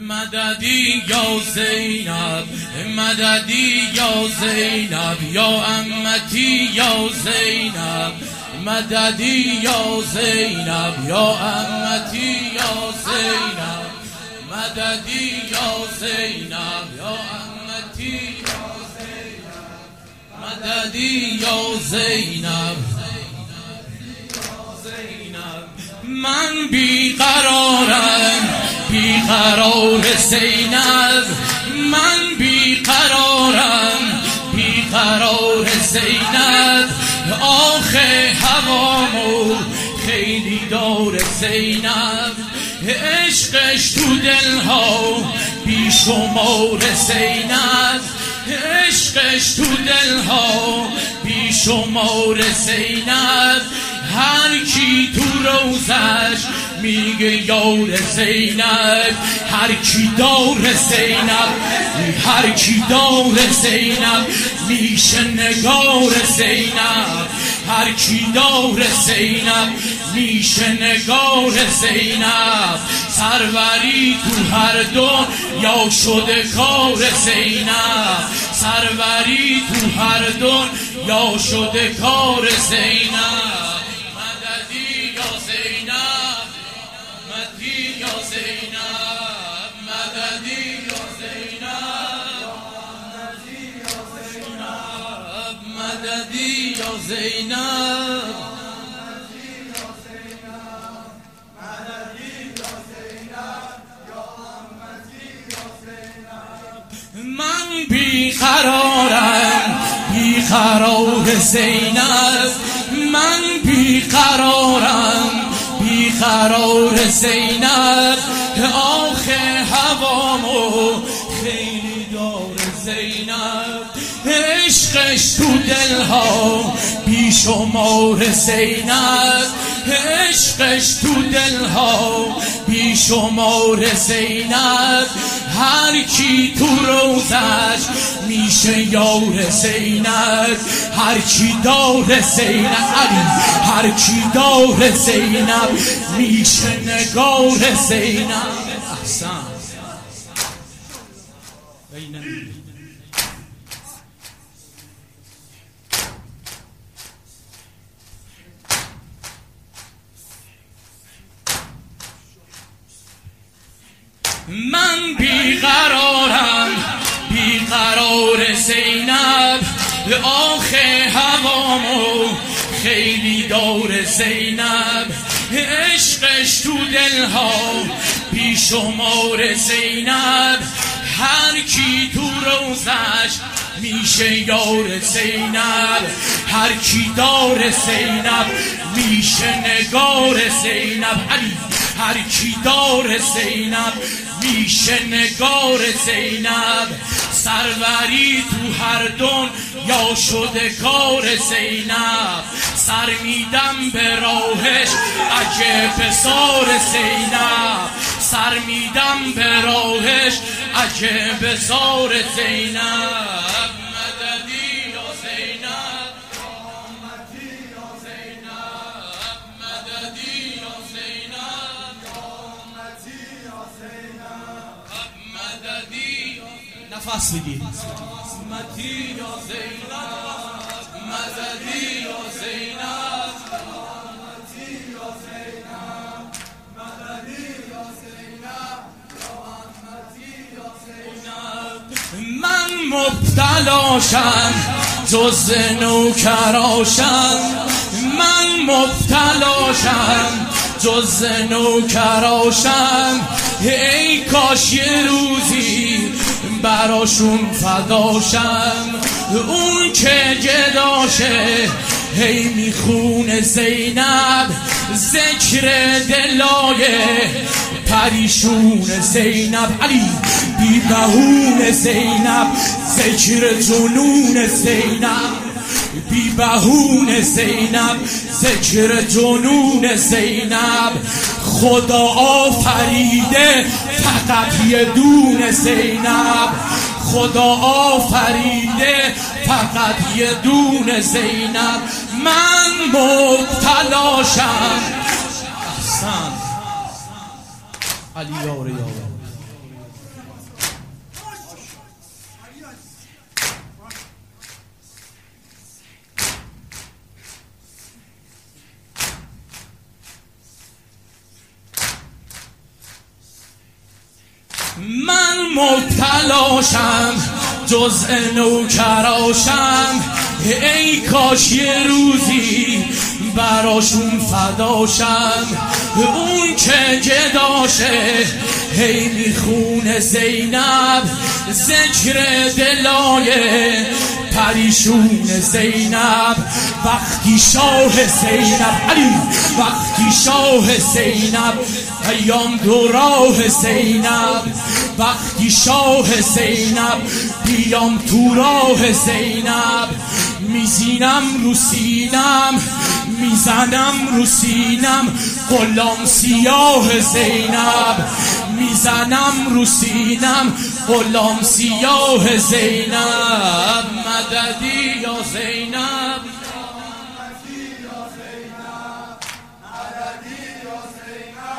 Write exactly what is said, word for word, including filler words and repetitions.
مددی یا زینب، مددی یا زینب، یا امتی یا زینب، مددی یا زینب، یا امتی یا زینب، مددی یا زینب، یا امتی یا زینب، مددی یا زینب. من بیقرارم بیقرار زینب، من بیقرارم بیقرار زینب، آخه هوامو خیلی دور زینب، عشقش تو دلها بیشمار زینب، عشقش تو دلها بیشمار زینب، هر کی تو روزش میگه یار زینب، هر کی دار زینب، هر کی دار زینب میشه نگار زینب، هر کی دار زینب میشه نگار زینب، سروری تو هر دنیا شده کار زینب، سروری تو هر دنیا شده کار زینب. مددی یا زینب، من بیقرارم بیقرار زینب، من بیقرارم بیقرار زینب، آخه هوامو خیلی دار زینب، عشقش تو دلها بیشمار زینب، عشقش تو دلها بیشمار زینب، هر کی تو روزش میشه یار زینب، هر کی دار زینب علی، هر کی دار زینب میشه نگار زینب. احسن من بیقرارم بیقرار زینب، آخه هوامو خیلی دور زینب، عشقش تو دلها بیشمار زینب، هر کی تو روزش میشه یار زینب، هر کی دار زینب میشه نگار زینب علی، هر کی دار زینب میشه نگار زینب، سروری تو هر دنیا شده کار زینب، سر میدم به راهش اگه بزار زینب، سر میدم به راهش اگه بزار زینب. مددی یا زینب، امتی یا زینب، مددی یا زینب، امتی یا زینب، مددی نفس بگیر، امتی یا زینب، مددی یا زینب، امتی یا زینب، مددی یا زینب، امتی یا زینب. من مبتلاشم جز نوکراشم، من مبتلاشم جز نوکراشم، ای کاش یه روزی براشون فداشم، اون که گداشه هی میخونه زینب، ذکر دلای پریشون زینب علی، بی بهون زینب، ذکر جنون زینب، بی بهون زینب، ذکر جنون زینب، خدا آفریده فقط یه دون زینب، خدا آفریده فقط یه دون زینب، من مبتلاشم. احسن علی یار یار من مبتلاشم جزء نوکراشم، ای کاش یه روزی براشون فداشم. اون که گداشه هی میخونه زینب، ذکر دلای پریشون زینب. وقتی شاه زینب علی، وقتی شاه زینب ایام دو راه زینب، وقتی شاه زینب بیام تو راه زینب. میزینم رو سینم، میزنم رو سینم غلام سیاه زینب، میزنم رو سینم غلام سیاه زینب. مددی یا زینب.